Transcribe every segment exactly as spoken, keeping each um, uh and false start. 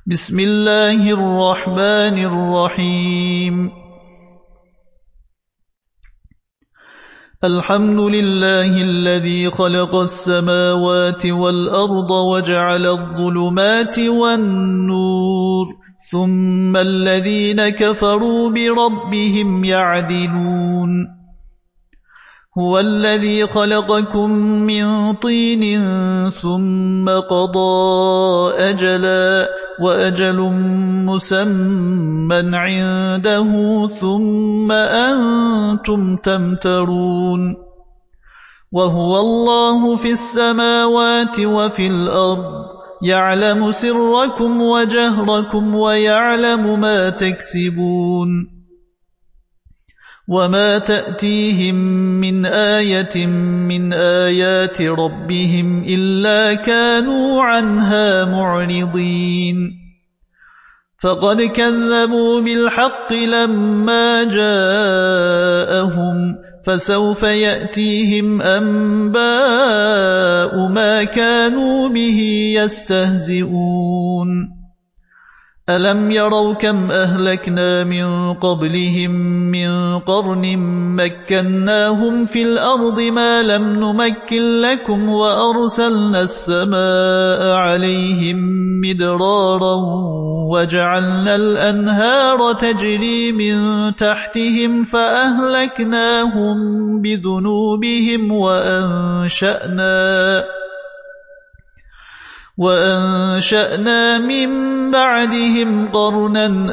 بسم الله الرحمن الرحيم الحمد لله الذي خلق السماوات والأرض وجعل الظلمات والنور ثم الذين كفروا بربهم يعدلون هو الذي خلقكم من طين ثم قضى أجلا وأجل مسمى عنده ثم أنتم تمترون وهو الله في السماوات وفي الأرض يعلم سركم وجهركم ويعلم ما تكسبون وما تأتيهم من آية من آيات ربهم إلا كانوا عنها معرضين فقد كذبوا بالحق لما جاءهم فسوف يأتيهم أنباء ما كانوا به يستهزئون ألم يروا كم أهلكنا من قبلهم من قرن مكناهم في الأرض ما لم نمكن لكم وأرسلنا السماء عليهم مدرارا وجعلنا الأنهار تجري من تحتهم فأهلكناهم بذنوبهم وأنشأنا وأنشأنا من بعدهم قرنا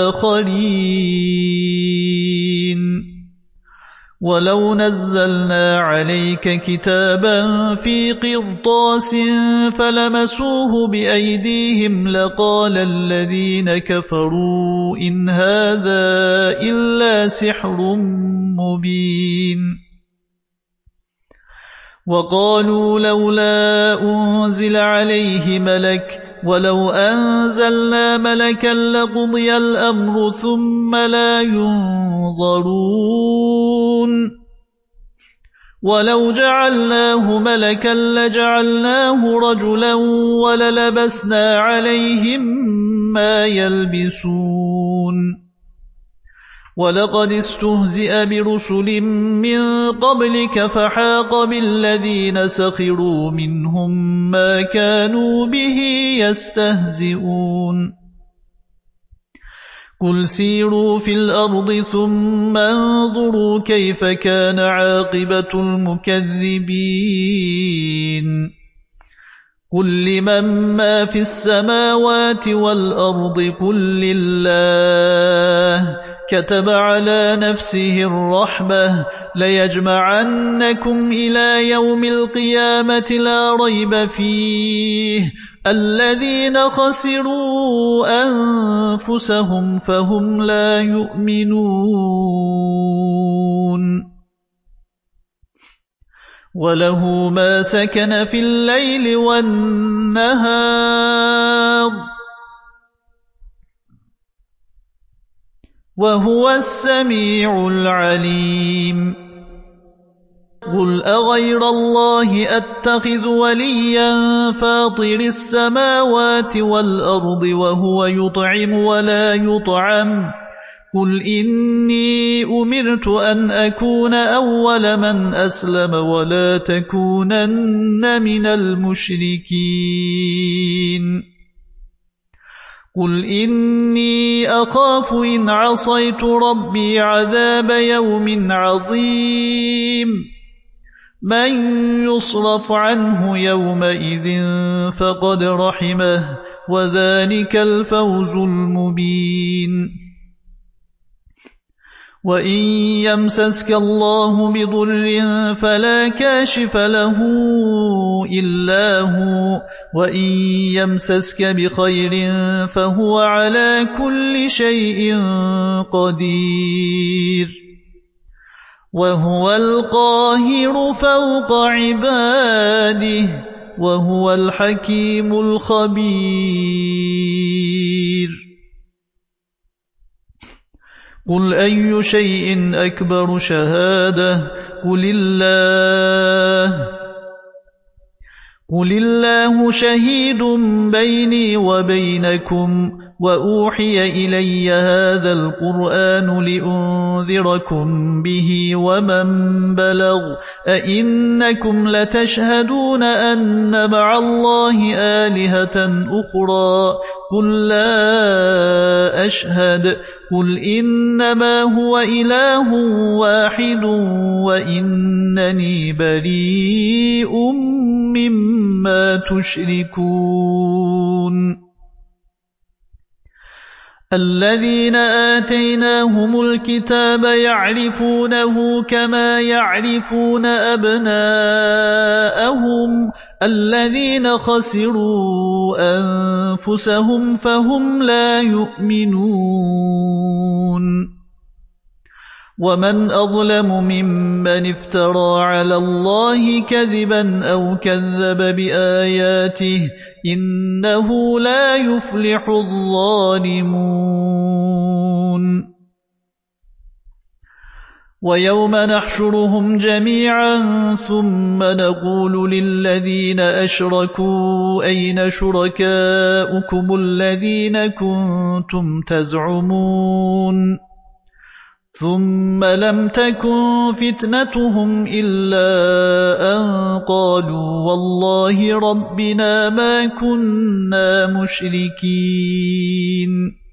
آخرين ولو نزلنا عليك كتابا في قرطاس فلمسوه بأيديهم لقال الذين كفروا إن هذا إلا سحر مبين وقالوا لولا أنزل عليه ملك ولو أنزلنا ملكا لقضي الأمر ثم لا ينظرون ولو جعلناه ملكا لجعلناه رجلا وللبسنا عليهم ما يلبسون ولقد استهزئ برسل من قبلك فحاق بالذين سخروا منهم ما كانوا به يستهزئون قل سيروا في الأرض ثم انظروا كيف كان عاقبة المكذبين قل لمن ما في السماوات والأرض قل لله كتب على نفسه الرحمة ليجمعنكم إلى يوم القيامة لا ريب فيه الذين خسروا أنفسهم فهم لا يؤمنون وله ما سكن في الليل والنهار وهو السميع العليم قل أغير الله أتخذ وليا فاطر السماوات والأرض وهو يطعم ولا يطعم قل إني أمرت أن أكون أول من أسلم ولا تكونن من المشركين قل إني أخاف إن عصيت ربي عذاب يوم عظيم من يصرف عنه يومئذ فقد رحمه وذلك الفوز المبين وإن يمسسك الله بضر فلا كاشف له إلا هو وإن يمسسك بخير فهو على كل شيء قدير وهو القاهر فوق عباده وهو الحكيم الخبير قل أي شيء أكبر شهادة قل الله قل الله شهيد بيني وبينكم وأوحي إلي هذا القرآن لأنذركم به ومن بلغ أئنكم لتشهدون أن مع الله آلهة أخرى قل لا أشهد قل إنما هو إله واحد وإنني بريء مما تشركون الذين آتيناهم الكتاب يعرفونه كما يعرفون أبناءهم الذين خسروا أنفسهم فهم لا يؤمنون ومن أظلم ممن افترى على الله كذبا أو كذب بآياته إنه لا يفلح الظالمون ويوم نحشرهم جميعا ثم نقول للذين أشركوا أين شركاؤكم الذين كنتم تزعمون ثم لم تكن فتنتهم إلا أن قالوا والله ربنا ما كنا مشركين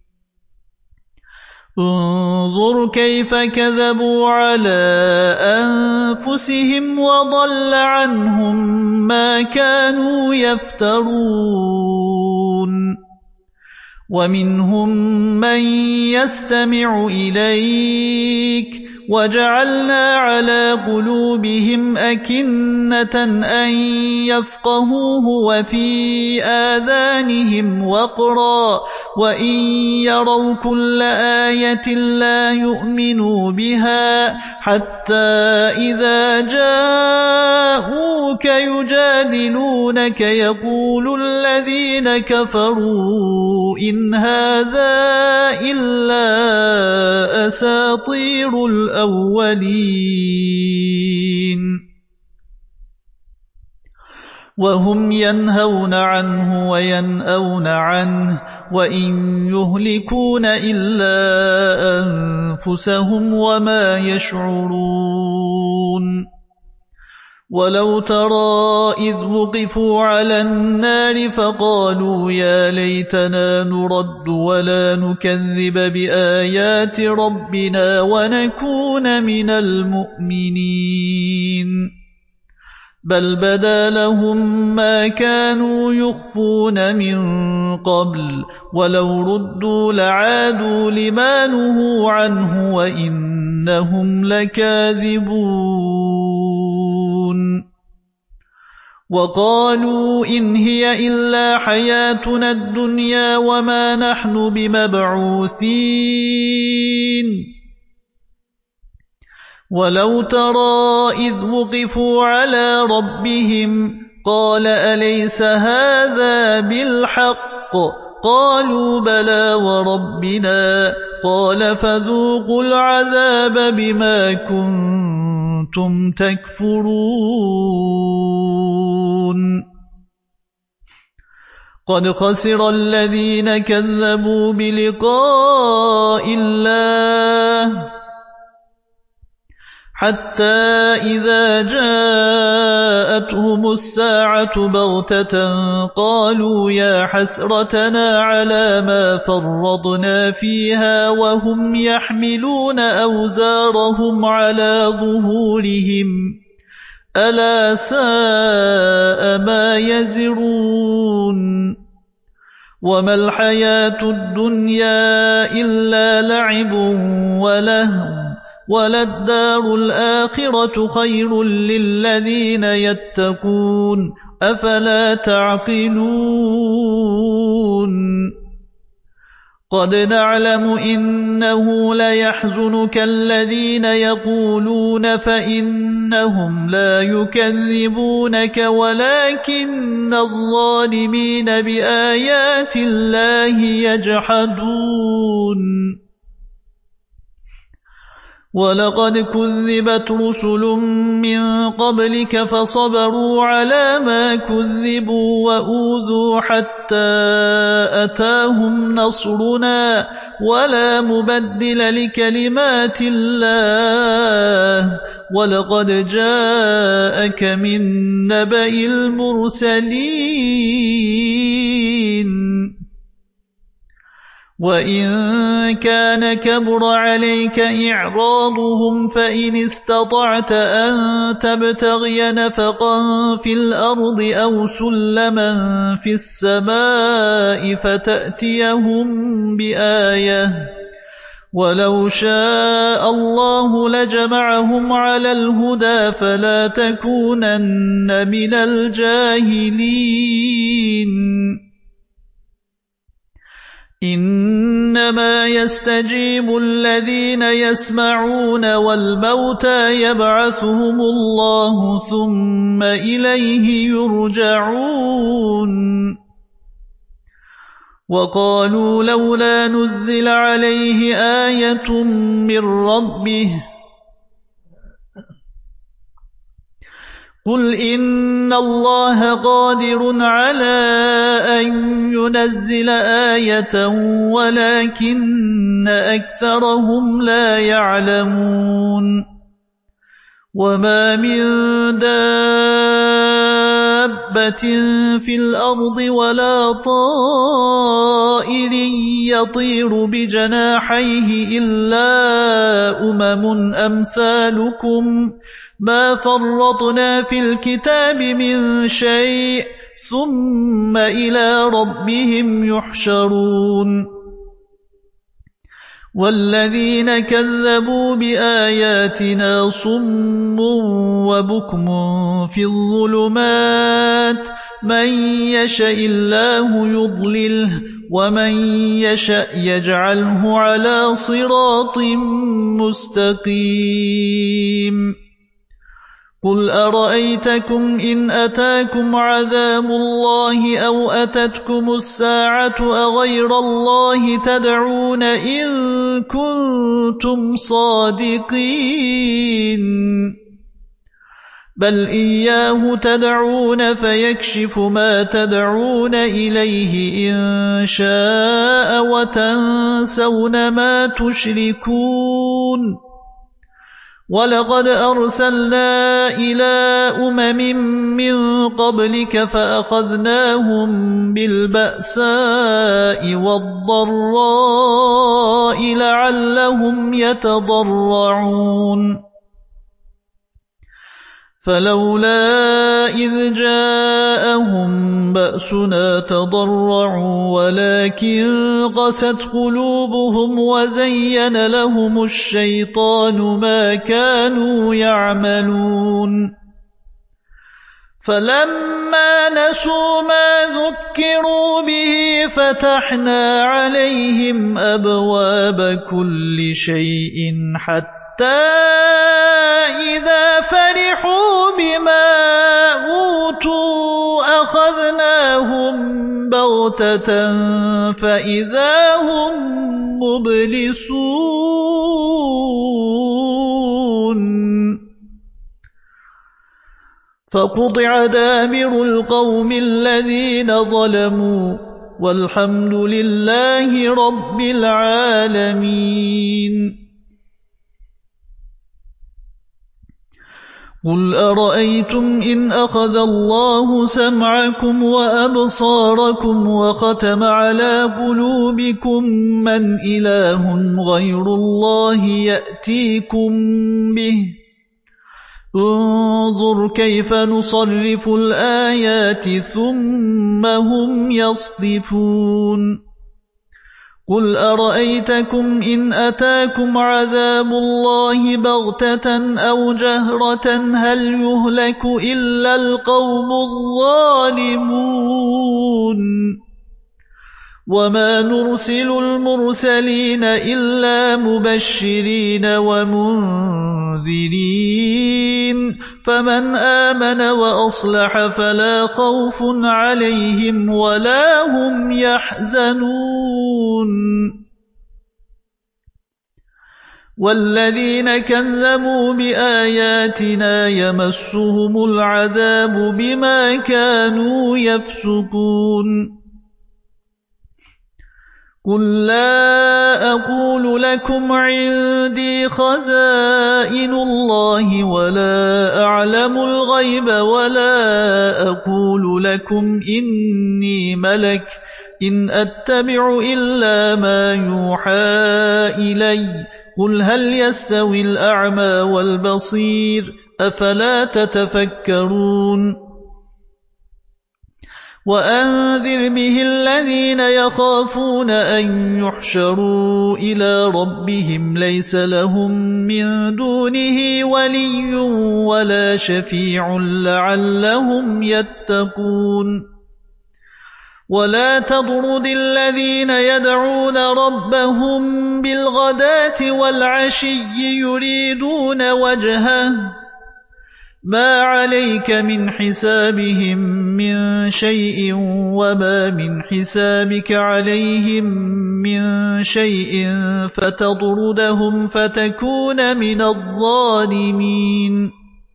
انظر كيف كذبوا على أنفسهم وضل عنهم ما كانوا يفترون ومنهم من يستمع إليك وجعلنا على قلوبهم أكنة أن يفقهوه وفي آذانهم وقرا وإن يروا كل آية لا يؤمنوا بها حتى إذا جاءوك يجادلونك يقول الذين كفروا إن هذا إلا أساطير الأولين وهم ينهون عنه وينأون عنه وإن يهلكون إلا أنفسهم وما يشعرون ولو ترى إذ وقفوا على النار فقالوا يا ليتنا نرد ولا نكذب بآيات ربنا ونكون من المؤمنين بل بدا لهم ما كانوا يخفون من قبل ولو ردوا لعادوا لما نهوا عنه وإنهم لكاذبون وقالوا إن هي إلا حياتنا الدنيا وما نحن بمبعوثين ولو ترى إذ وقفوا على ربهم قال أليس هذا بالحق قالوا بلى وربنا قال فذوقوا العذاب بما كنتم تكفرون قد خسر الذين كذبوا بلقاء الله حتى إذا جاءتهم الساعة بغتة قالوا يا حسرتنا على ما فرطنا فيها وهم يحملون أوزارهم على ظهورهم ألا ساء ما يزرون وما الحياة الدنيا إلا لعب ولهو وللدار الآخرة خير للذين يتقون أفلا تعقلون قد نعلم إنه ليحزنك الذين يقولون فإنهم لا يكذبونك ولكن الظالمين بآيات الله يجحدون ولقد كذبت رسل من قبلك فصبروا على ما كذبوا وأوذوا حتى أتاهم نصرنا ولا مبدل لكلمات الله ولقد جاءك من نبأ المرسلين وإن كان كبر عليك إعراضهم فإن استطعت أن تبتغي نفقا في الأرض أو سلما في السماء فتأتيهم بآية ولو شاء الله لجمعهم على الهدى فلا تكونن من الجاهلين إنما يستجيب الذين يسمعون والموتى يبعثهم الله ثم إليه يرجعون وقالوا لولا نزل عليه آية من ربه قل إن الله قادر على أن ينزل آية ولكن أكثرهم لا يعلمون وما من دابة في الأرض ولا طائر يطير بجناحيه إلا أمم أمثالكم ما فرطنا في الكتاب من شيء ثم إلى ربهم يحشرون والذين كذبوا بآياتنا صم وبكم في الظلمات من يشاء الله يضلله ومن يشاء يجعله على صراط مستقيم قل أرأيتكم إن أتاكم عذاب الله أو أتتكم الساعة أغير الله تدعون إن كنتم صادقين بل إياه تدعون فيكشف ما تدعون إليه إن شاء وتنسون ما تشركون ولقد أرسلنا إلى أمم من قبلك فأخذناهم بالبأساء والضراء لعلهم يتضرعون فلولا إذ جاءهم بأسنا تضرعوا ولكن قست قلوبهم وزين لهم الشيطان ما كانوا يعملون فلما نسوا ما ذكروا به فتحنا عليهم أبواب كل شيء حتى إذا فرحوا بما أوتوا أخذناهم بغتة فإذا هم مبلسون فقطع دابر القوم الذين ظلموا والحمد لله رب العالمين قل أرأيتم إن أخذ الله سمعكم وأبصاركم وختم على قلوبكم من إله غير الله يأتيكم به انظر كيف نصرف الآيات ثم هم يصدفون قل أرأيتكم إن أتاكم عذاب الله بغتة أو جهرة هل يهلك إلا القوم الظالمون وما نرسل المرسلين إلا مبشرين ومنذرين فمن آمن وأصلح فلا خوف عليهم ولا هم يحزنون والذين كذبوا بآياتنا يمسهم العذاب بما كانوا يفسقون قل لا أقول لكم عندي خزائن الله ولا أعلم الغيب ولا أقول لكم إني ملك إن أتبع إلا ما يوحى إلي قل هل يستوي الأعمى والبصير أفلا تتفكرون وأنذر به الذين يخافون أن يحشروا إلى ربهم ليس لهم من دونه ولي ولا شفيع لعلهم يتقون ولا تطرد الذين يدعون ربهم بالغداة والعشي يريدون وجهه ما عليك من حسابهم من شيء وما من حسابك عليهم من شيء فتطردهم فتكون من الظالمين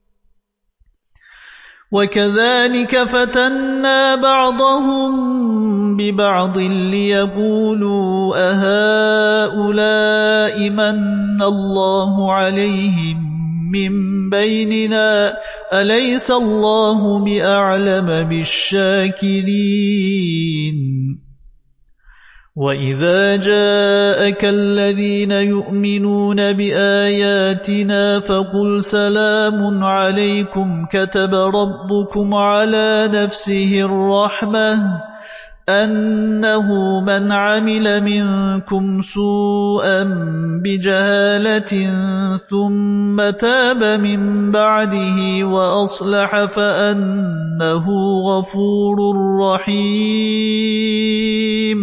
وكذلك فتنا بعضهم ببعض ليقولوا أهؤلاء من الله عليهم من بيننا أليس الله بأعلم بالشاكرين وإذا جاءك الذين يؤمنون بآياتنا فقل سلام عليكم كتب ربكم على نفسه الرحمة أنه من عمل منكم سوءا بجهالة ثم تاب من بعده وأصلح فأنه غفور رحيم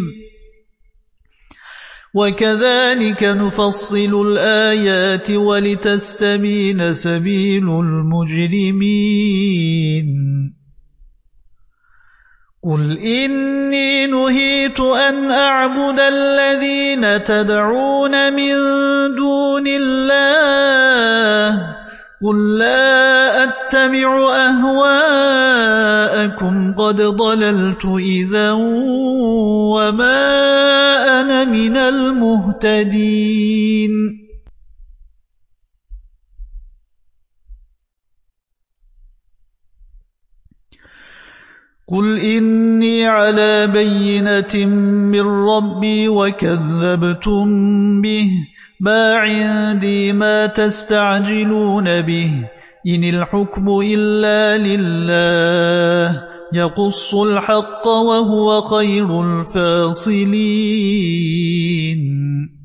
وكذلك نفصل الآيات ولتستبين سبيل المجرمين قل إني نهيت أن أعبد الذين تدعون من دون الله قل لا أتبع أهواءكم قد ضللت إذا وما أنا من المهتدين قل إني على بينة من ربي وكذبتم به ما عندي ما تستعجلون به إن الحكم إلا لله يقص الحق وهو خير الفاصلين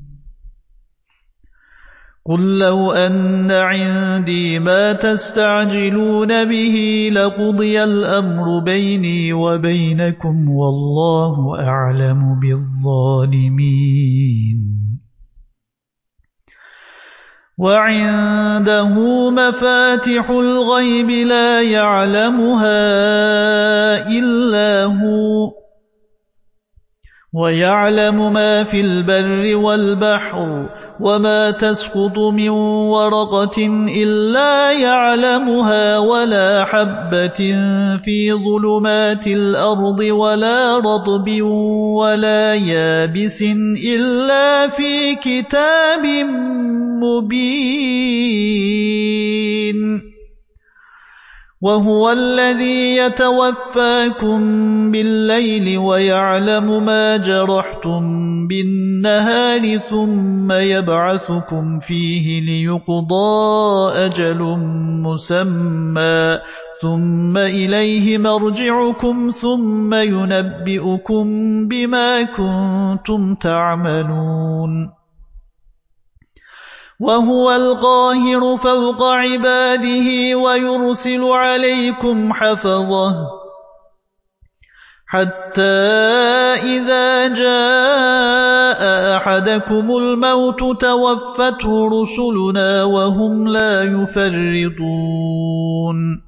قل لو أن عندي ما تستعجلون به لقضي الأمر بيني وبينكم والله أعلم بالظالمين وعنده مفاتح الغيب لا يعلمها إلا هو ويعلم ما في البر والبحر وما تسقط من ورقة إلا يعلمها ولا حبة في ظلمات الأرض ولا رطب ولا يابس إلا في كتاب مبين وهو الذي يتوفاكم بالليل ويعلم ما جرحتم بالنهار ثم يبعثكم فيه ليقضى أجل مسمى ثم إليه مرجعكم ثم ينبئكم بما كنتم تعملون وهو القاهر فوق عباده ويرسل عليكم حفظه حتى إذا جاء أحدكم الموت توفته رسلنا وهم لا يفرطون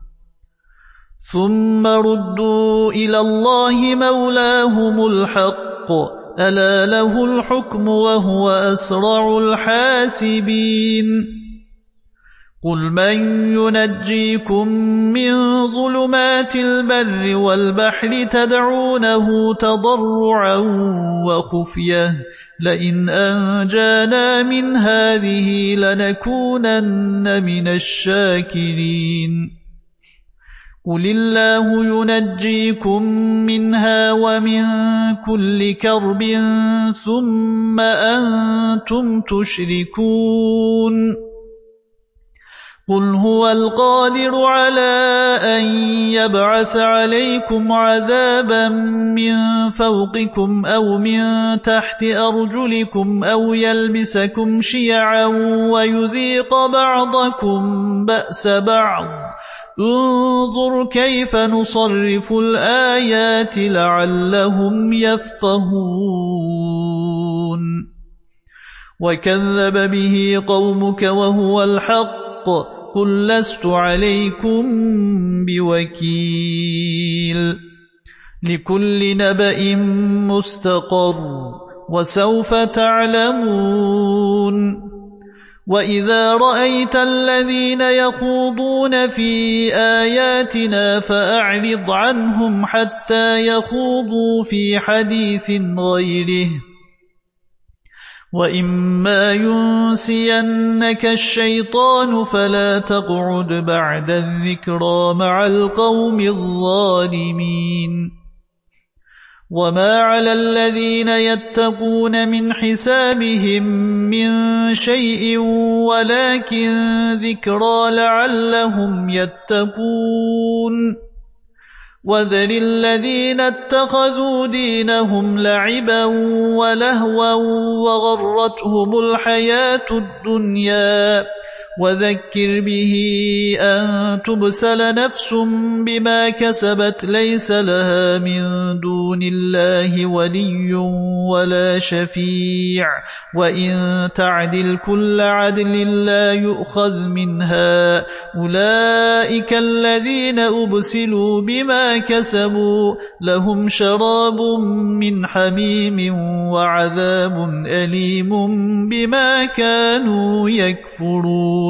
ثم ردوا إلى الله مولاهم الحق ألا له الحكم وهو أسرع الحاسبين قل من ينجيكم من ظلمات البر والبحر تدعونه تضرعا وخفية لئن أنجانا من هذه لنكونن من الشاكرين قل الله ينجيكم منها ومن كل كرب ثم أنتم تشركون قل هو القادر على أن يبعث عليكم عذابا من فوقكم أو من تحت أرجلكم أو يلبسكم شيعا ويذيق بعضكم بأس بعض انظر كيف نصرف الآيات لعلهم يفقهون وكذب به قومك وهو الحق قل لست عليكم بوكيل لكل نبأ مستقر وسوف تعلمون وإذا رأيت الذين يخوضون في آياتنا فأعرض عنهم حتى يخوضوا في حديث غيره وإما ينسينك الشيطان فلا تقعد بعد الذكرى مع القوم الظالمين وما على الذين يتقون من حسابهم من شيء ولكن ذكرى لعلهم يتقون وذر الذين اتخذوا دينهم لعبا ولهوا وغرتهم الحياة الدنيا وذكر به أن تبسل نفس بما كسبت ليس لها من دون الله ولي ولا شفيع وإن تعدل كل عدل لا يؤخذ منها أولئك الذين أبسلوا بما كسبوا لهم شراب من حميم وعذاب أليم بما كانوا يكفرون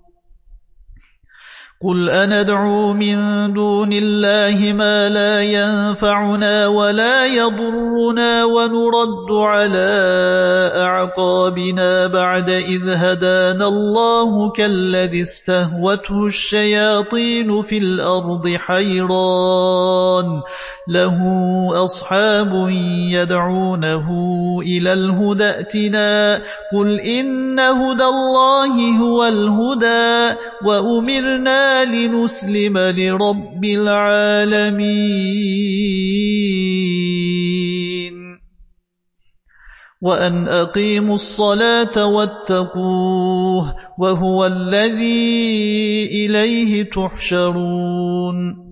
قل أندعو من دون الله ما لا ينفعنا ولا يضرنا ونرد على أعقابنا بعد إذ هدانا الله كالذي استهوته الشياطين في الأرض حيران له أصحاب يدعونه إلى الهدى ائتنا قل إن هدى الله هو الهدى وأمرنا لنسلم لرب العالمين وأن أقيموا الصلاة واتقوه وهو الذي إليه تحشرون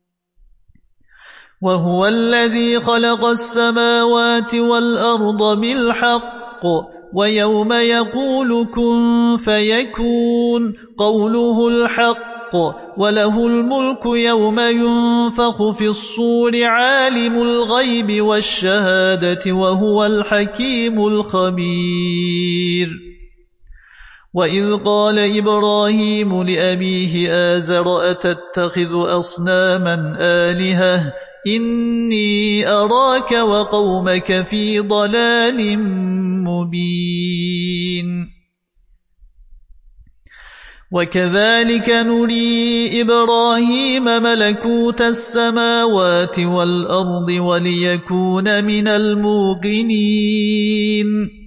وهو الذي خلق السماوات والأرض بالحق ويوم يقول كن فيكون قوله الحق وله الملك يوم ينفخ في الصور عالم الغيب والشهادة وهو الحكيم الخبير وإذ قال إبراهيم لأبيه آزر أتتخذ أصناما آلهة إني أراك وقومك في ضلال مبين وكذلك نري إبراهيم ملكوت السماوات والأرض وليكون من الموقنين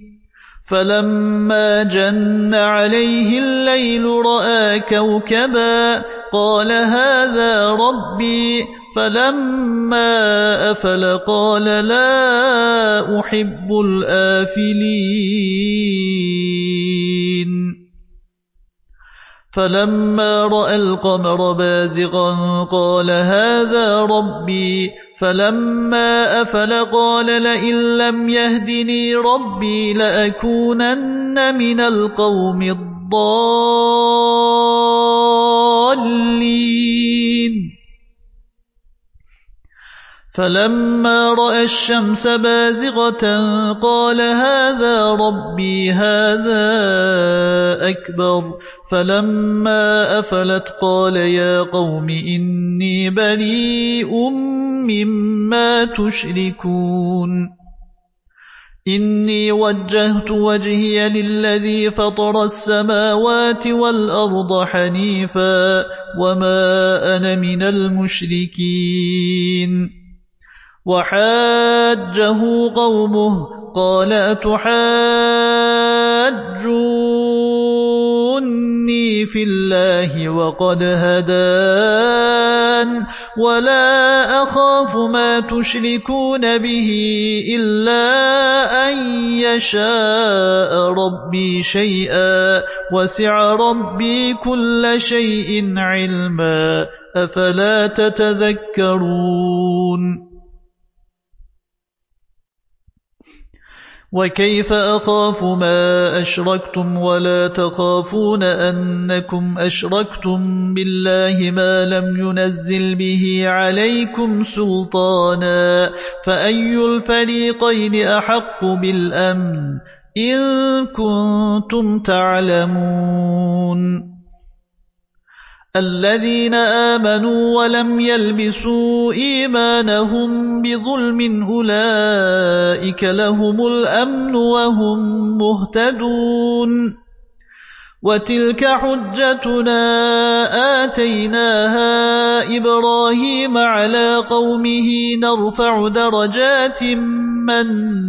فلما جن عليه الليل رأى كوكبا قال هذا ربي فلما أفل قال لا أحب الآفلين فلما رأى القمر بازغا قال هذا ربي فلما أفل قال لئن لم يهدني ربي لأكونن من القوم الضالين فلما رأى الشمس بازغة قال هذا ربي هذا أكبر فلما أفلت قال يا قوم إني بريء مما تشركون إني وجهت وجهي للذي فطر السماوات والأرض حنيفا وما أنا من المشركين وحاجه قومه قال أتحاجوني في الله وقد هدان ولا أخاف ما تشركون به إلا أن يشاء ربي شيئا وسع ربي كل شيء علما أفلا تتذكرون وكيف أخاف ما أشركتم ولا تخافون أنكم أشركتم بالله ما لم ينزل به عليكم سلطانا فأي الفريقين أحق بالأمن إن كنتم تعلمون الذين آمنوا ولم يلبسوا إيمانهم بظلم أولئك لهم الأمن وهم مهتدون وتلك حجتنا آتيناها إبراهيم على قومه نرفع درجات من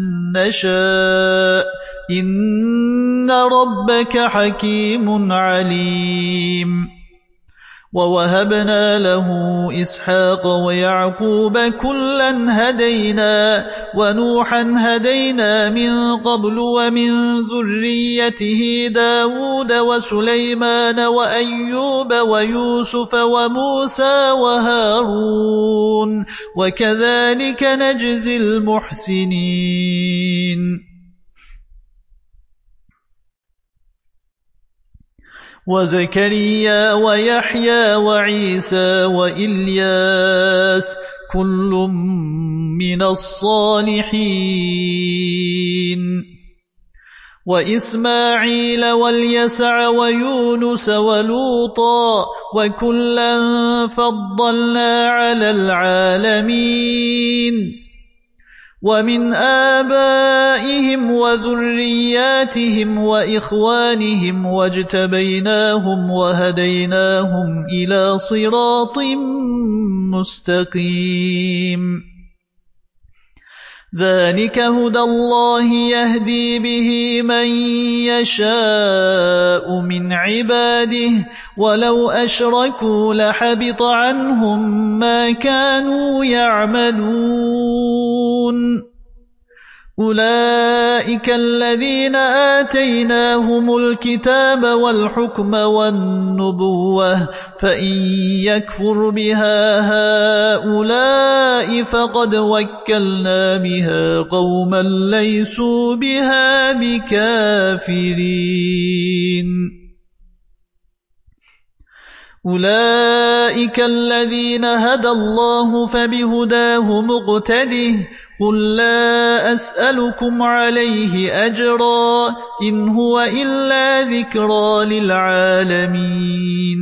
نشاء إن ربك حكيم عليم ووهبنا له إسحاق ويعقوب كلا هدينا ونوحا هدينا من قبل ومن ذريته داود وسليمان وأيوب ويوسف وموسى وهارون وكذلك نجزي المحسنين وزكريا ويحيى وعيسى وإلياس كل من الصالحين وإسماعيل واليسع ويونس ولوطا وكلا فضلنا على العالمين ومن آبائهم وذرياتهم وإخوانهم واجتبيناهم وهديناهم إلى صراط مستقيم ذلك هدى الله يهدي به من يشاء من عباده ولو أشركوا لحبط عنهم ما كانوا يعملون أولئك الذين آتيناهم الكتاب والحكم والنبوة فإن يكفر بها هؤلاء فقد وكلنا بها قوما ليسوا بها بكافرين أولئك الذين هدى الله فبهداه مقتده قل لا أسألكم عليه أجرا إن هو إلا ذكرى للعالمين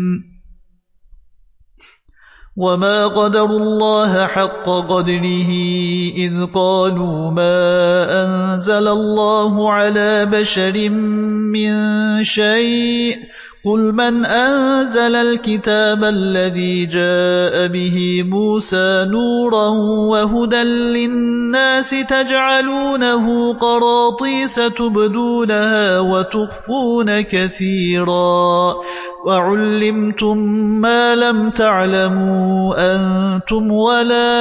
وما قدروا الله حق قدره إذ قالوا ما أنزل الله على بشر من شيء قل من أنزل الكتاب الذي جاء به موسى نورا وهدى للناس تجعلونه قراطيس تبدونها وتخفون كثيرا وعلمتم ما لم تعلموا أنتم ولا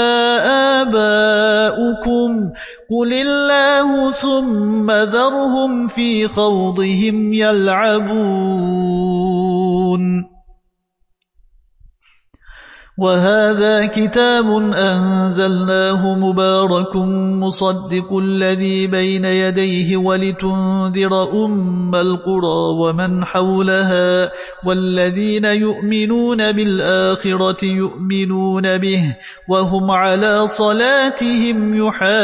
آباؤكم قل الله ثم ذرهم في خوضهم يلعبون وهذا كتاب أنزلناه مبارك مصدق الذي بين يديه ولتنذر أم القرى ومن حولها والذين يؤمنون بالآخرة يؤمنون به وهم على صلاتهم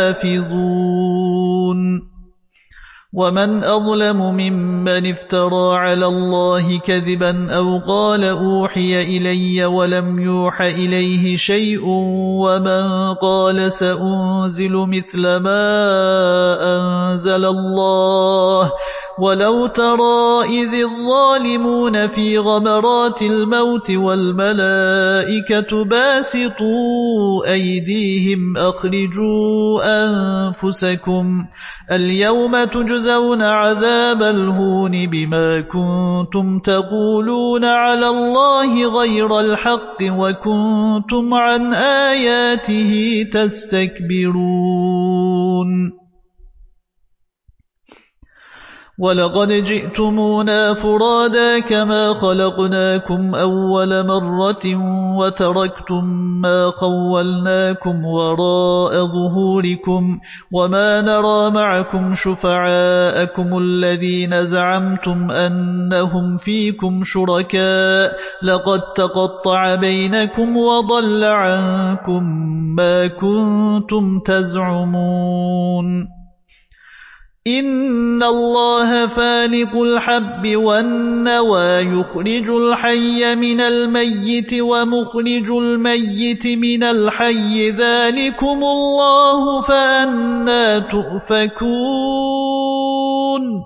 يحافظون ومن أظلم ممن افترى على الله كذبا أو قال أوحي إلي ولم يوح إليه شيء ومن قال سأنزل مثل ما أنزل الله ولو ترى إذ الظالمون في غمرات الموت والملائكة باسطوا أيديهم أخرجوا أنفسكم اليوم تجزون عذاب الهون بما كنتم تقولون على الله غير الحق وكنتم عن آياته تستكبرون ولقد جئتمونا فرادا كما خلقناكم أول مرة وتركتم ما خولناكم وراء ظهوركم وما نرى معكم شفعاءكم الذين زعمتم أنهم فيكم شركاء لقد تقطع بينكم وضل عنكم ما كنتم تزعمون إن الله فالق الحب والنوى يخرج الحي من الميت ومخرج الميت من الحي ذلكم الله فأنى تؤفكون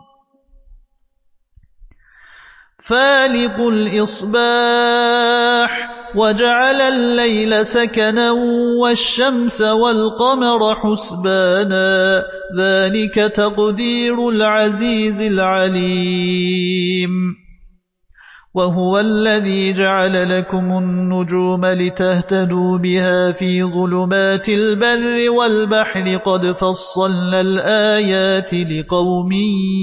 فالق الإصباح وجعل الليل سكنا والشمس والقمر حسبانا ذلك تقدير العزيز العليم وهو الذي جعل لكم النجوم لتهتدوا بها في ظلمات البر والبحر قد فصلنا الآيات لقوم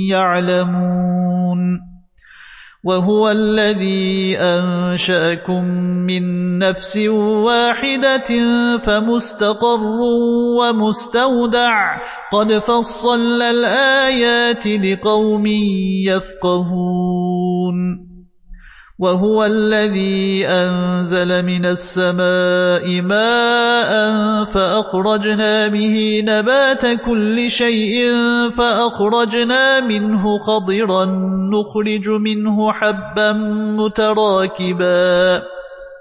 يعلمون وهو الذي أنشأكم من نفس واحدة فمستقر ومستودع قد فصلنا الآيات لقوم يفقهون وهو الذي أنزل من السماء ماء فأخرجنا به نبات كل شيء فأخرجنا منه خضرا نخرج منه حبا متراكبا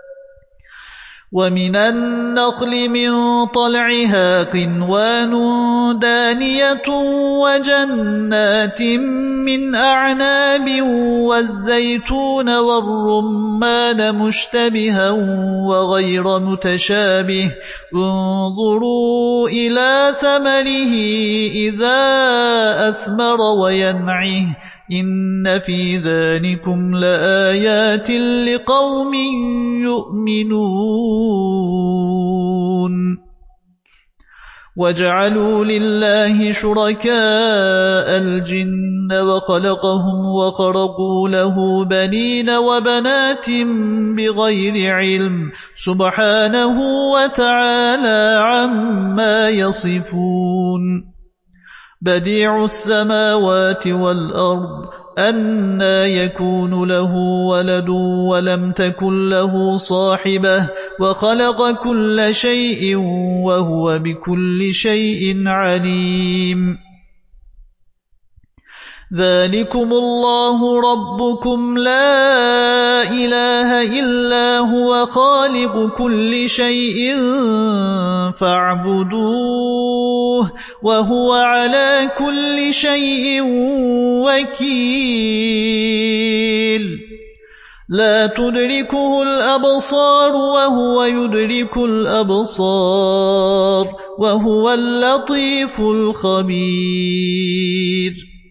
ومن النخل من طلعها قنوان دانية وجنات من أعناب والزيتون والرمان مشتبها وغير متشابه انظروا إلى ثمره إذا أثمر وينعه إن في ذلكم لآيات لقوم يؤمنون وجعلوا لله شركاء الجن وخلقهم وخرقوا له بنين وبنات بغير علم سبحانه وتعالى عما يصفون بديع السماوات والأرض أنى يكون له ولد ولم تكن له صاحبة وخلق كل شيء وهو بكل شيء عليم ذلكم الله ربكم لا إله إلا هو خالق كل شيء فاعبدوه وهو على كل شيء وكيل لا تدركه الأبصار وهو يدرك الأبصار وهو اللطيف الخبير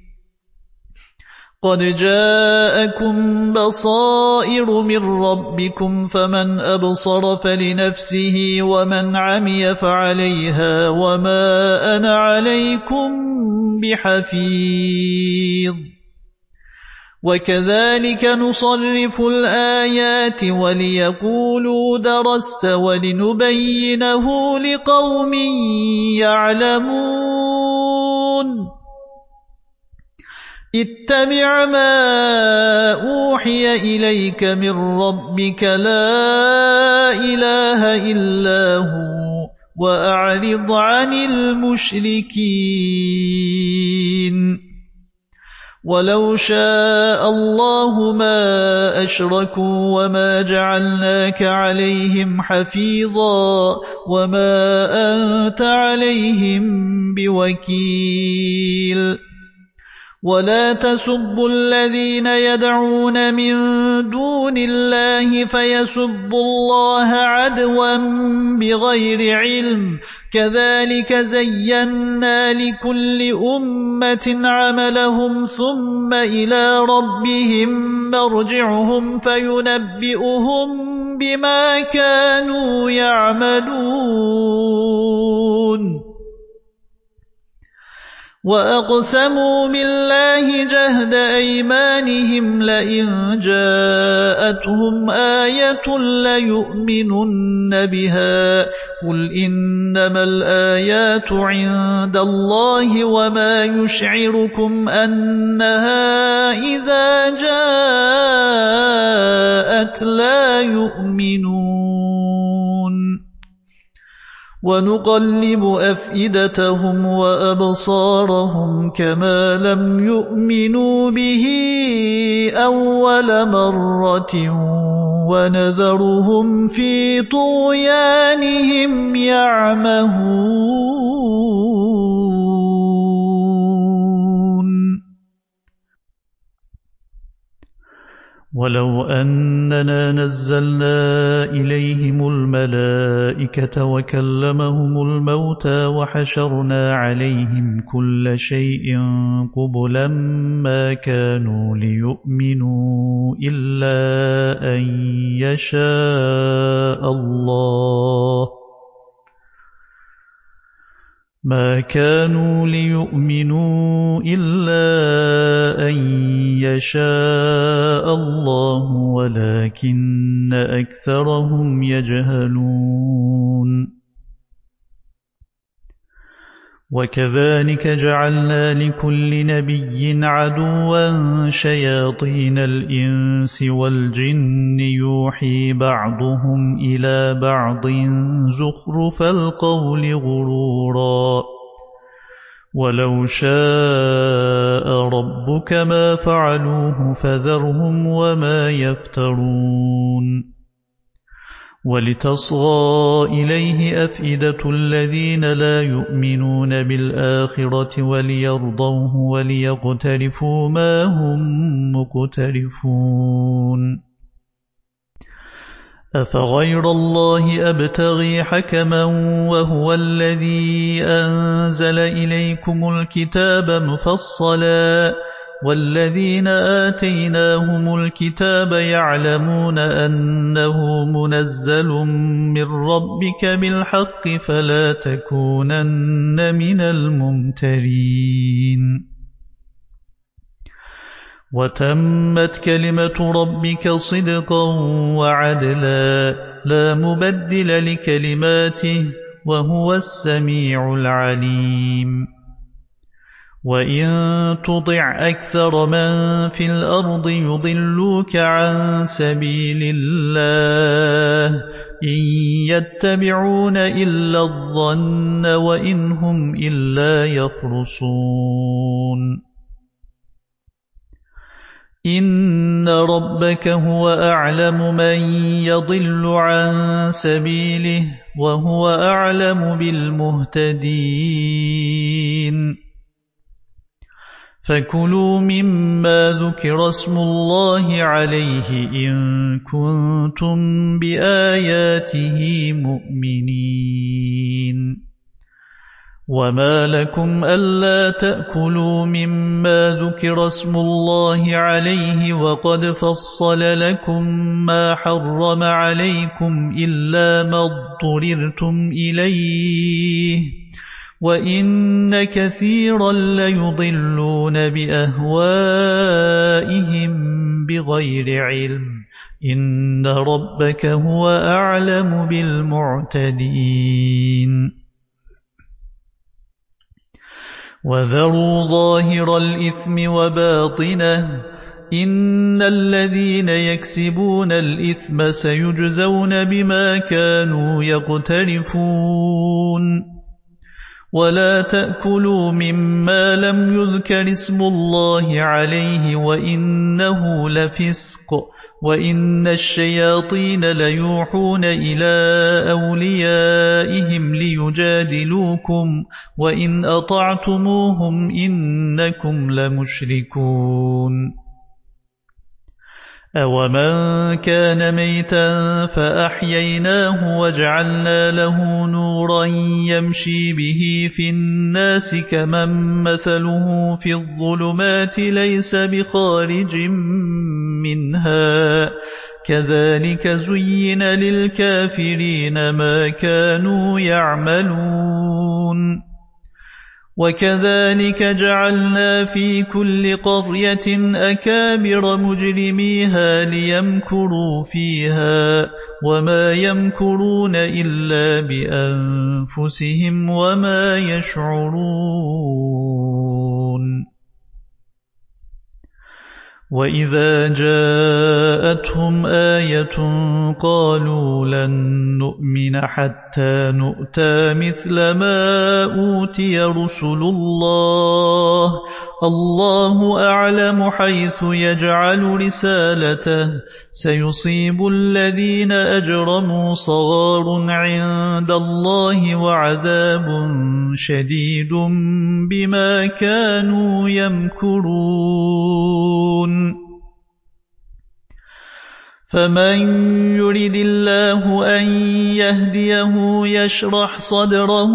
قد جاءكم بصائر من ربكم فمن أبصر فلنفسه ومن عمي فعليها وما أنا عليكم بحفيظ وكذلك نصرف الآيات وليقولوا درست ولنبينه لقوم يعلمون اتبع ما أوحي إليك من ربك لا إله إلا هو وأعرض عن المشركين ولو شاء الله ما أشركوا وما جعلناك عليهم حفيظا وما أنت عليهم بوكيل ولا تسبوا الذين يدعون من دون الله فيسبوا الله عدوا بغير علم كذلك زينا لكل أمة عملهم ثم إلى ربهم مرجعهم فينبئهم بما كانوا يعملون وأقسموا بالله جهد أيمانهم لئن جاءتهم آية ليؤمنن بها قل إنما الآيات عند الله وما يشعركم أنها إذا جاءت لا يؤمنون ونقلب أفئدتهم وأبصارهم كما لم يؤمنوا به أول مرة ونذرهم في طغيانهم يعمهون ولو أننا نزلنا إليهم الملائكة وكلمهم الموتى وحشرنا عليهم كل شيء قبلا ما كانوا ليؤمنوا إلا أن يشاء الله ما كانوا ليؤمنوا إلا أن يشاء الله ولكن أكثرهم يجهلون وكذلك جعلنا لكل نبي عدوا شياطين الإنس والجن يوحي بعضهم إلى بعض زخرف القول غرورا ولو شاء ربك ما فعلوه فذرهم وما يفترون ولتصغى إليه أفئدة الذين لا يؤمنون بالآخرة وليرضوه وليقترفوا ما هم مقترفون أفغير الله أبتغي حكما وهو الذي أنزل إليكم الكتاب مفصلا والذين آتيناهم الكتاب يعلمون أنه منزل من ربك بالحق فلا تكونن من الممترين وتمت كلمة ربك صدقا وعدلا لا مبدل لكلماته وهو السميع العليم وإن تطع أكثر من في الأرض يضلوك عن سبيل الله إن يتبعون إلا الظن وإن هم إلا يخرصون إن ربك هو أعلم من يضل عن سبيله وهو أعلم بالمهتدين فكلوا مما ذكر اسم الله عليه إن كنتم بآياته مؤمنين وما لكم ألا تأكلوا مما ذكر اسم الله عليه وقد فصل لكم ما حرم عليكم إلا ما اضطررتم إليه وَإِنَّ كَثِيرًا لَيُضِلُّونَ بِأَهْوَائِهِمْ بِغَيْرِ عِلْمٍ إِنَّ رَبَّكَ هُوَ أَعْلَمُ بِالْمُعْتَدِينَ وَذَرُوا ظَاهِرَ الْإِثْمِ وَبَاطِنَهُ إِنَّ الَّذِينَ يَكْسِبُونَ الْإِثْمَ سَيُجْزَوْنَ بِمَا كَانُوا يَقْتَرِفُونَ وَلَا تَأْكُلُوا مِمَّا لَمْ يُذْكَرِ اسْمُ اللَّهِ عَلَيْهِ وَإِنَّهُ لَفِسْقٌ وَإِنَّ الشَّيَاطِينَ لَيُوحُونَ إِلَىٰ أَوْلِيَائِهِمْ لِيُجَادِلُوكُمْ وَإِنْ أَطَعْتُمُوهُمْ إِنَّكُمْ لَمُشْرِكُونَ أَوَمَنْ كَانَ مَيْتًا فَأَحْيَيْنَاهُ وَجَعَلْنَا لَهُ نُورًا يَمْشِي بِهِ فِي النَّاسِ كَمَنْ مَثَلُهُ فِي الظُّلُمَاتِ لَيْسَ بِخَارِجٍ مِنْهَا كَذَلِكَ زُيِّنَ لِلْكَافِرِينَ مَا كَانُوا يَعْمَلُونَ وَكَذَلِكَ جَعَلْنَا فِي كُلِّ قَرْيَةٍ أَكَابِرَ مُجْرِمِيهَا لِيَمْكُرُوا فِيهَا وَمَا يَمْكُرُونَ إِلَّا بِأَنفُسِهِمْ وَمَا يَشْعُرُونَ وَإِذَا جَاءَتْهُمْ آيَةٌ قَالُوا لَن نُّؤْمِنَ حَتَّى نُؤْتَىٰ مِثْلَ مَا أُوتِيَ رُسُلُ اللَّهِ اللَّهُ أَعْلَمُ حَيْثُ يَجْعَلُ رِسَالَتَهُ سَيُصِيبُ الَّذِينَ أَجْرَمُوا صَغَارٌ عِندَ اللَّهِ وَعَذَابٌ شَدِيدٌ بِمَا كَانُوا يَمْكُرُونَ فَمَنْ يُرِدِ اللَّهُ أَنْ يَهْدِيَهُ يَشْرَحْ صَدْرَهُ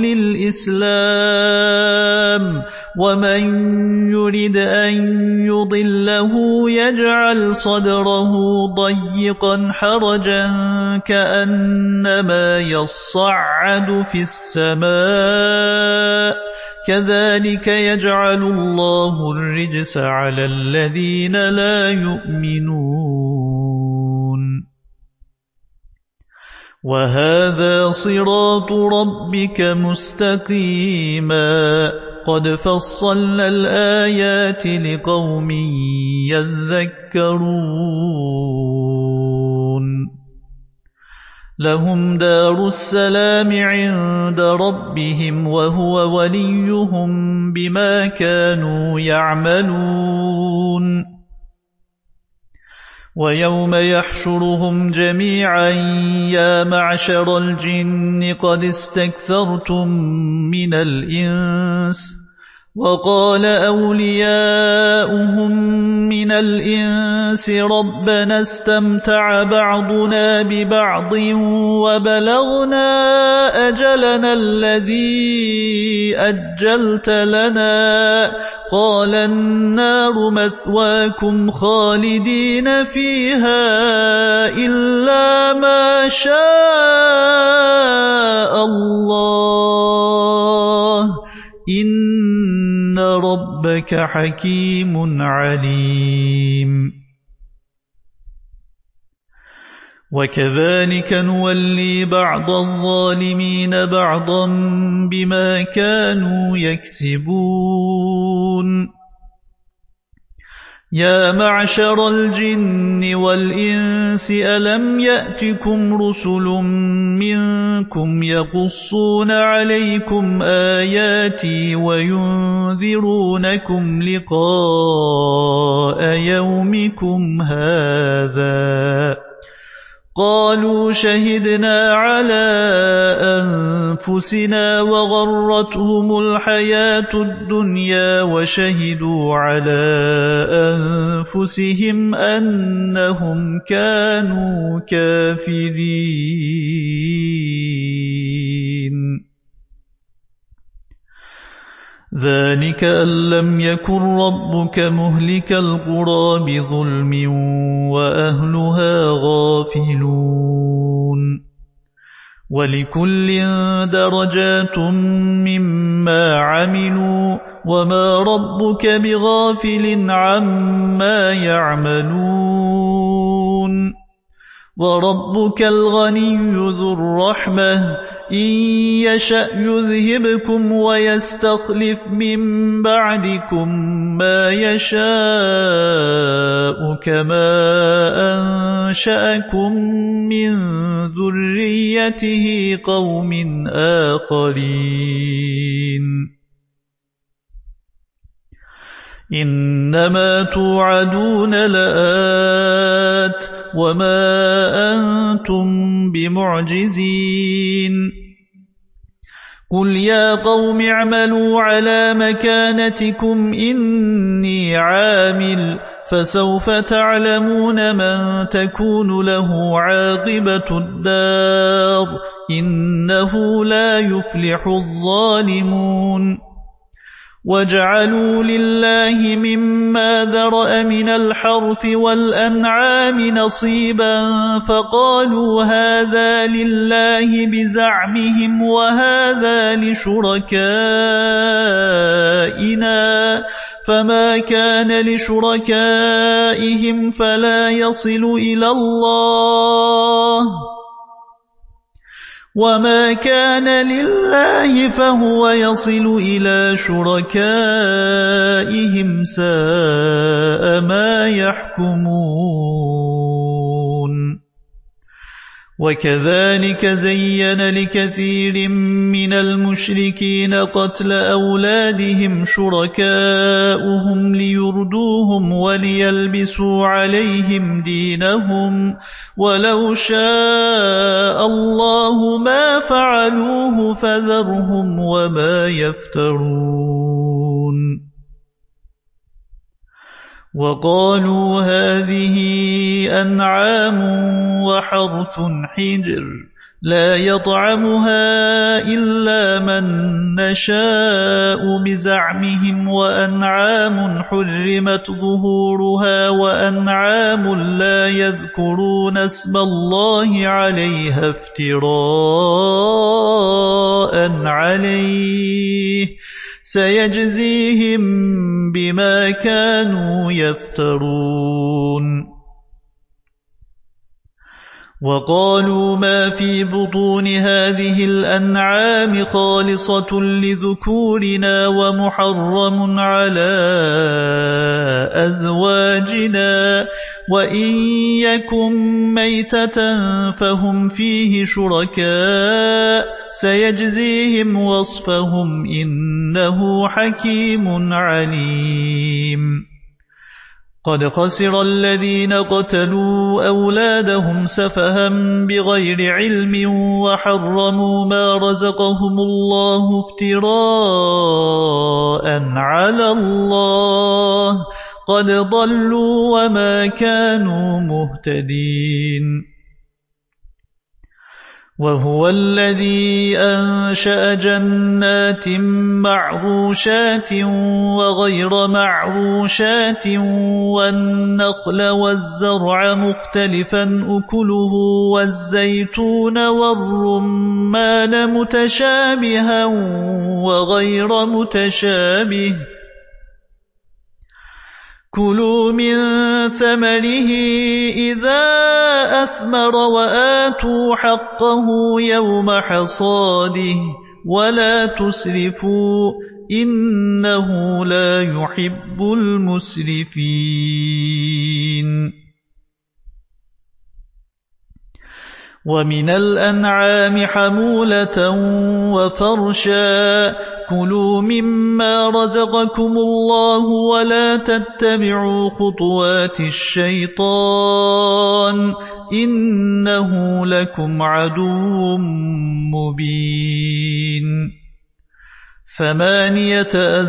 لِلْإِسْلَامِ وَمَنْ يُرِدْ أَنْ يُضِلَّهُ يَجْعَلْ صَدْرَهُ ضَيِّقًا حَرَجًا كَأَنَّمَا يَصَّعَّدُ فِي السَّمَاءِ كَذَلِكَ يَجْعَلُ اللَّهُ الرِّجْسَ عَلَى الَّذِينَ لَا يُؤْمِنُونَ وَهَذَا صِرَاطُ رَبِّكَ مُسْتَقِيمًا قَدْ فَصَّلْنَا الْآيَاتِ لِقَوْمٍ يَذَّكَّرُونَ لَهُمْ دَارُ السَّلَامِ عِندَ رَبِّهِمْ وَهُوَ وَلِيُّهُمْ بِمَا كَانُوا يَعْمَلُونَ وَيَوْمَ يَحْشُرُهُمْ جَمِيعًا يَا مَعْشَرَ الْجِنِّ قَدِ اسْتَكْثَرْتُمْ مِنَ الْإِنسِ وَقَالَ أَوْلِيَاؤُهُمْ مِنَ الْإِنسِ رَبَّنَا اسْتَمْتَعَ بَعْضُنَا بِبَعْضٍ وَبَلَغْنَا أَجَلَنَا الَّذِي أَجَّلْتَ لَنَا قَالَ النَّارُ مَثْوَاكُمْ خَالِدِينَ فِيهَا إِلَّا مَا شَاءَ اللَّهُ إِنَّ رَبَّكَ حَكِيمٌ عَلِيمٌ وَكَذَلِكَ نُوَلِّي بَعْضَ الظَّالِمِينَ بَعْضًا بِمَا كَانُوا يَكْسِبُونَ يَا مَعْشَرَ الْجِنِّ وَالْإِنسِ أَلَمْ يَأْتِكُمْ رُسُلٌ مِّنكُمْ يَقُصُّونَ عَلَيْكُمْ آيَاتِي وَيُنذِرُونَكُمْ لِقَاءَ يَوْمِكُمْ هَٰذَا قَالُوا شَهِدْنَا عَلَىٰ أَنفُسِنَا وَغَرَّتْهُمُ الْحَيَاةُ الدُّنْيَا وَشَهِدُوا عَلَىٰ أَنفُسِهِمْ أَنَّهُمْ كَانُوا كَافِرِينَ ذَلِكَ أَن لَّمْ يَكُن رَّبُّكَ مُهْلِكَ الْقُرَىٰ بِظُلْمٍ وَأَهْلُهَا غَافِلُونَ ولكل درجات مما عملوا وما ربك بغافل عما يعملون وربك الغني ذو الرحمة إن يشأ يذهبكم ويستخلف من بعدكم ما يشاء كما أنشأكم من ذريته قوم آخرين إنما توعدون لآت وما أنتم بمعجزين قل يا قوم اعملوا على مكانتكم إني عامل فسوف تعلمون من تكون له عاقبة الدار إنه لا يفلح الظالمون وجعلوا لله مما ذرأ من الحرث والأنعام نصيبا فقالوا هذا لله بزعمهم وهذا لشركائنا فما كان لشركائهم فلا يصل إلى الله وما كان لله فهو يصل إلى شركائهم ساء ما يحكمون وكذلك زين لكثير من المشركين قتل أولادهم شركاؤهم ليردوهم وليلبسوا عليهم دينهم ولو شاء الله ما فعلوه فذرهم وما يفترون وقالوا هذه أنعام وحرث حجر لا يطعمها إلا من نشاء بزعمهم وأنعام حرمت ظهورها وأنعام لا يذكرون اسم الله عليها افتراء عليه سيجزيهم بما كانوا يفترون وقالوا ما في بطون هذه الأنعام خالصة لذكورنا ومحرم على أزواجنا وإن يكن ميتة فهم فيه شركاء سيجزيهم وصفهم إنه حكيم عليم قد خسر الذين قتلوا أولادهم سفها بغير علم وحرموا ما رزقهم الله افتراء على الله قد ضلوا وما كانوا مهتدين وهو الذي أنشأ جنات معروشات وغير معروشات والنخل والزرع مختلفا أكله والزيتون والرمان متشابها وغير متشابه كلوا من ثمره إذا أثمر وآتوا حقه يوم حصاده ولا تسرفوا إنه لا يحب المسرفين ومن الأنعام حمولة وفرشا كلوا مما رزقكم الله ولا تتبعوا خطوات الشيطان إنه لكم عدو مبين ثمانية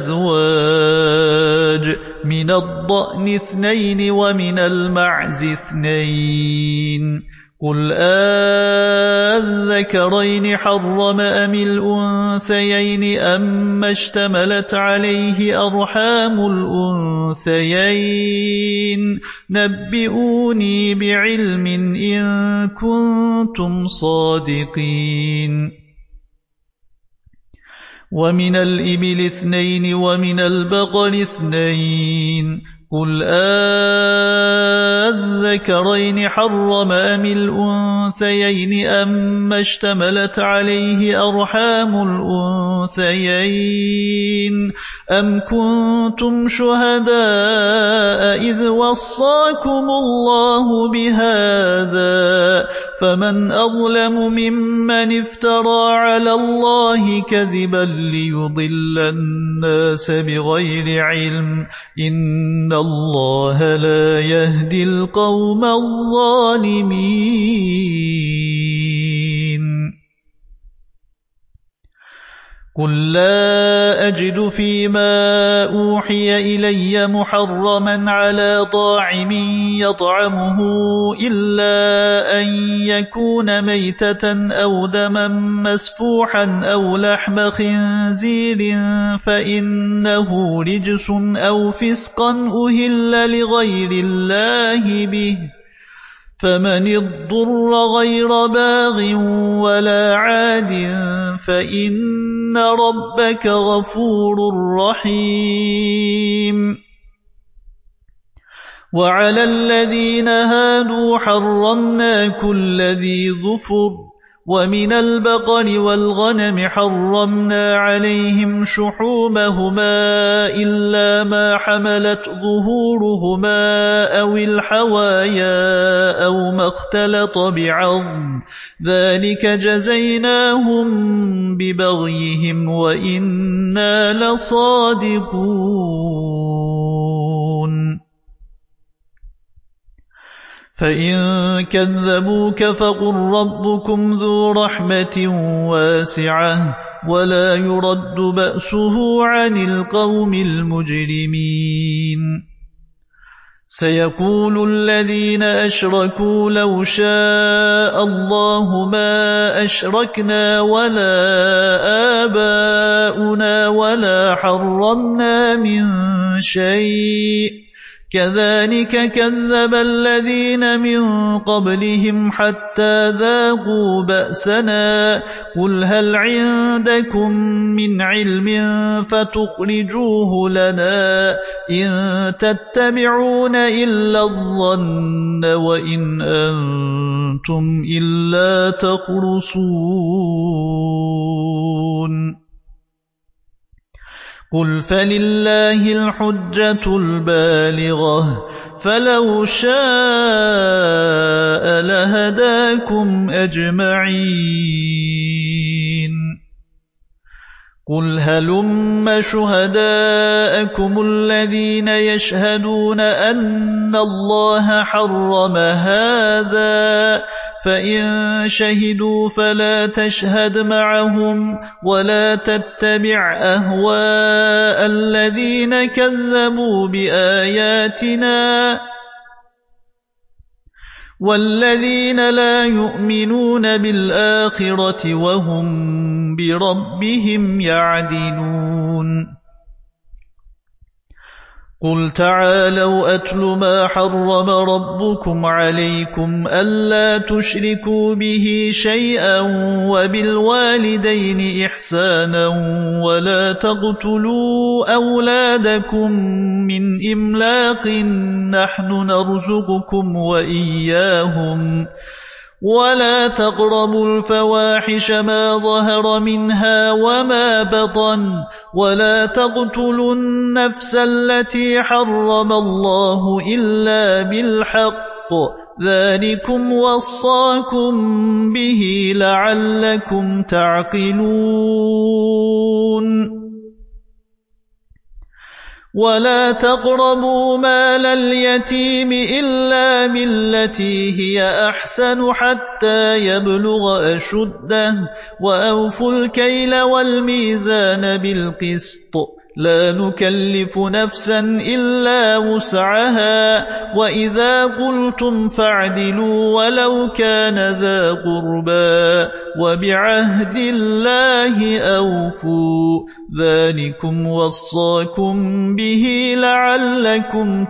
أزواج من الضأن اثنين ومن المعز اثنين قل أَذَّكَرَيْنِ حَرَّمَ أَمِ الْأُنثَيَيْنِ أَمَّا اشْتَمَلَتْ عَلَيْهِ أَرْحَامُ الْأُنثَيَيْنِ نَبِّئُونِي بِعِلْمٍ إِن كُنتُمْ صَادِقِينَ وَمِنَ الْإِبِلِ اثْنَيْنِ وَمِنَ الْبَقَرِ اثْنَيْنِ قُلْ أَذَّكَرَيْنِ حَرَّمَ أَمِ الْأُنثَيَيْنِ أَمَّا اشْتَمَلَتْ عَلَيْهِ أَرْحَامُ الْأُنثَيَيْنِ أَمْ كُنتُمْ شُهَدَاءَ إِذْ وَصَّاكُمُ اللَّهُ بِهَذَا فَمَنْ أَظْلَمُ مِمَّنِ افْتَرَى عَلَى اللَّهِ كَذِبًا لِيُضِلَّ النَّاسَ بِغَيْرِ عِلْمٍ إِنَّ اللَّهَ لَا يَهْدِي الْقَوْمَ الظَّالِمِينَ قُل لَّا أَجِدُ فِيمَا أُوحِيَ إِلَيَّ مُحَرَّمًا عَلَىٰ طَاعِمٍ يَطْعَمُهُ إِلَّا أَن يَكُونَ مَيْتَةً أَوْ دَمًا مَّسْفُوحًا أَوْ لَحْمَ خِنزِيرٍ فَإِنَّهُ رِجْسٌ أَوْ فِسْقًا أُهِلَّ لِغَيْرِ اللَّهِ بِهِ فَمَنِ اضْطُرَّ غَيْرَ بَاغٍ وَلَا عَادٍ فَإِنَّ رَبَّكَ غَفُورٌ رَّحِيمٌ وَعَلَى الَّذِينَ هَادُوا حَرَّمْنَا كُلَّ ذِي ظُفُرٍ وَمِنَ الْبَقَرِ وَالْغَنَمِ حَرَّمْنَا عَلَيْهِمْ شُحُومَهُمَا إِلَّا مَا حَمَلَتْ ظُهُورُهُمَا أَوِ الْحَوَايَا أَوْ مَا اخْتَلَطَ بِعَظْمٍ ذَلِكَ جَزَيْنَاهُم بِبَغْيِهِمْ وَإِنَّا لَصَادِقُونَ فَإِن كَذَّبُوكَ فَقُل رَّبُّكُمْ ذُو رَحْمَةٍ وَاسِعَةٍ وَلَا يُرَدُّ بَأْسُهُ عَنِ الْقَوْمِ الْمُجْرِمِينَ سَيَقُولُ الَّذِينَ أَشْرَكُوا لَوْ شَاءَ اللَّهُ مَا أَشْرَكْنَا وَلَا آبَاؤُنَا وَلَا حَرَّمْنَا مِن شَيْءٍ كَذَلِكَ كَذَّبَ الَّذِينَ مِن قَبْلِهِمْ حَتَّى ذَاقُوا بَأْسَنَا قُلْ هَلْ عِندَكُم مِّنْ عِلْمٍ فَتُخْرِجُوهُ لَنَا إِن تَتَّبِعُونَ إِلَّا الظَّنَّ وَإِنْ أَنتُمْ إِلَّا تَخْرُصُونَ قُلْ فَلِلَّهِ الْحُجَّةُ الْبَالِغَةُ فَلَوْ شَاءَ لَهَدَاكُمْ أَجْمَعِينَ قُلْ هَلُمَّ شُهَدَاءَكُمُ الَّذِينَ يَشْهَدُونَ أَنَّ اللَّهَ حَرَّمَ هَٰذَا فَإِن شَهِدُوا فَلَا تَشْهَدْ مَعَهُمْ وَلَا تَتَّبِعْ أَهْوَاءَ الَّذِينَ كَذَّبُوا بِآيَاتِنَا وَالَّذِينَ لَا يُؤْمِنُونَ بِالْآخِرَةِ وَهُمْ بِرَبِّهِمْ يَعْدِلُونَ قُلْ تَعَالَوْا أَتْلُ مَا حَرَّمَ رَبُّكُمْ عَلَيْكُمْ أَلَّا تُشْرِكُوا بِهِ شَيْئًا وَبِالْوَالِدَيْنِ إِحْسَانًا وَلَا تَقْتُلُوا أَوْلَادَكُم مِّنْ إِمْلَاقٍ نَّحْنُ نَرْزُقُكُمْ وَإِيَّاهُمْ وَلَا تَقْرَبُوا الْفَوَاحِشَ مَا ظَهَرَ مِنْهَا وَمَا بَطَنَ وَلَا تَقْتُلُوا النَّفْسَ الَّتِي حَرَّمَ اللَّهُ إِلَّا بِالْحَقِّ ذَلِكُمْ وَصَّاكُم بِهِ لَعَلَّكُمْ تَعْقِلُونَ وَلَا تَقْرَبُوا مَالَ الْيَتِيمِ إِلَّا بِالَّتِي هِيَ أَحْسَنُ حَتَّى يَبْلُغَ أَشُدَّهُ وَأَوْفُوا الْكَيْلَ وَالْمِيزَانَ بِالْقِسْطِ لا نكلف نفسا إلا وسعها وإذا قلتم فاعدلوا ولو كان ذا قربى وبعهد الله أوفوا ذلكم وصاكم به لعلكم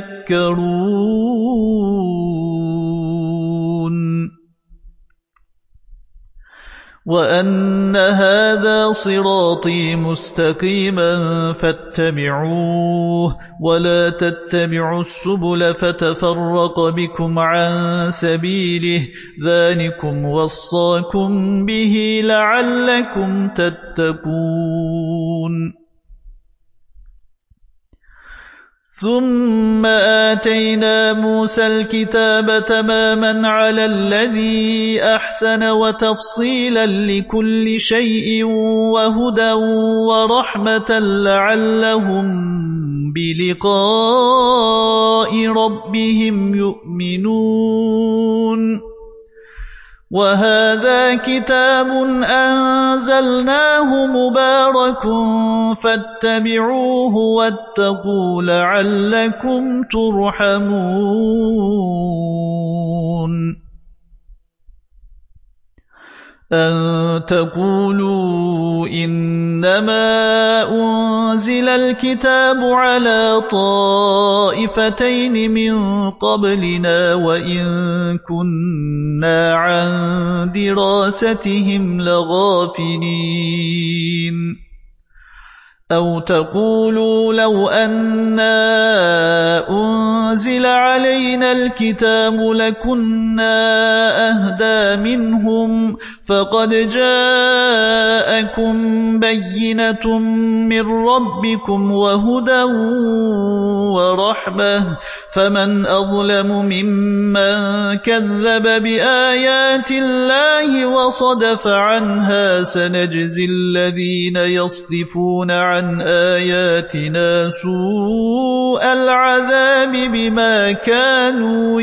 تذكرون وأن هذا صراطي مستقيما فاتبعوه ولا تتبعوا السبل فتفرق بكم عن سبيله ذلكم وصاكم به لعلكم تتقون ثم آتينا موسى الكتاب تماما على الذي أحسن وتفصيلا لكل شيء وهدى ورحمة لعلهم بلقاء ربهم يؤمنون وهذا كتاب أنزلناه مبارك فاتبعوه واتقوا لعلكم ترحمون أن تقولوا إنما أنزل الكتاب على طائفتين من قبلنا وإن كنا عن دراستهم لغافلين أو تقولوا لو أنا أنزل علينا الكتاب لكنا أهدى منهم فقد جاءكم بينة من ربكم وهدى ورحمة فمن أظلم ممن كذب بآيات الله وصدف عنها سنجزي الذين يصدفون عن آياتنا سوء العذاب بما كانوا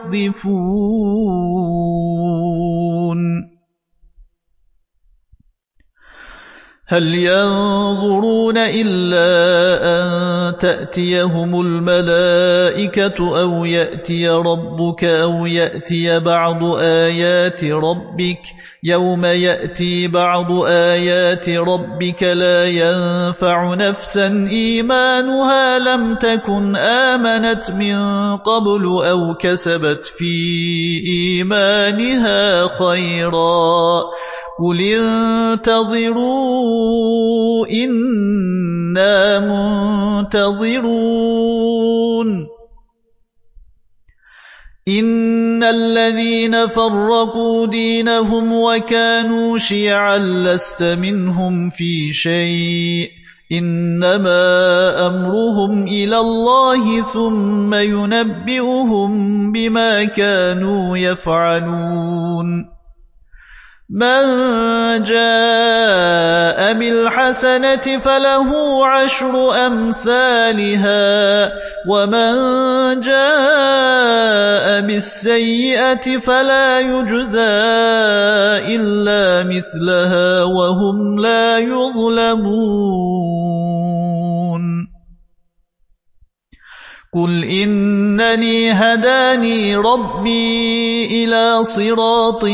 يصدفون هل ينظرون إلا أن تأتيهم الملائكة أو يأتي ربك أو يأتي بعض آيات ربك يوم يأتي بعض آيات ربك لا ينفع نفسا إيمانها لم تكن آمنت من قبل أو كسبت في إيمانها خيرا قل انتظروا إنا منتظرون إن الذين فرقوا دينهم وكانوا شيعا لست منهم في شيء إنما أمرهم إلى الله ثم ينبئهم بما كانوا يفعلون من جاء بالحسنة فله عشر أمثالها ومن جاء بالسيئة فلا يجزى إلا مثلها وهم لا يظلمون قل إنني هداني ربي إلى صراط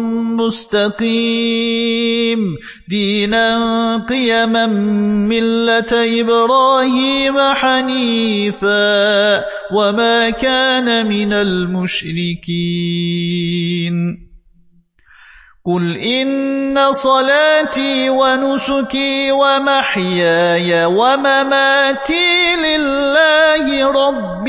مستقيم دينا قيما ملة إبراهيم حنيفا وما كان من المشركين قل إن صلاتي ونسكي ومحياي ومماتي لله رب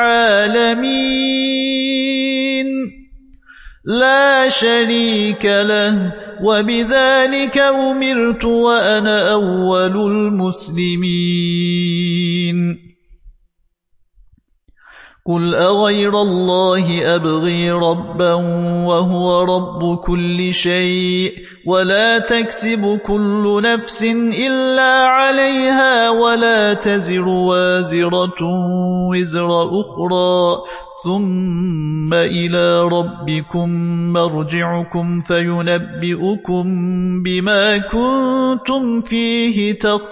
العالمين لا شريك له وبذلك أمرت وأنا أول المسلمين قل أغير الله أبغي ربا وهو رب كل شيء ولا تكسب كل نفس إلا عليها ولا تزر وازرة وزر أخرى ثم إلى ربكم مرجعكم فينبئكم بما كنتم فيه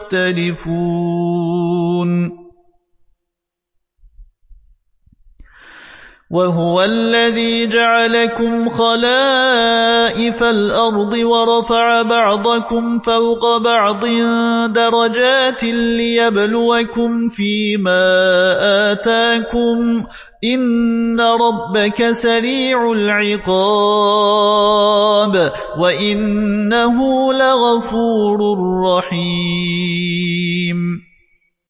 تختلفون وهو الذي جعلكم خلائف الأرض ورفع بعضكم فوق بعض درجات ليبلوكم فيما آتاكم إن ربك سريع العقاب وإنه لغفور رحيم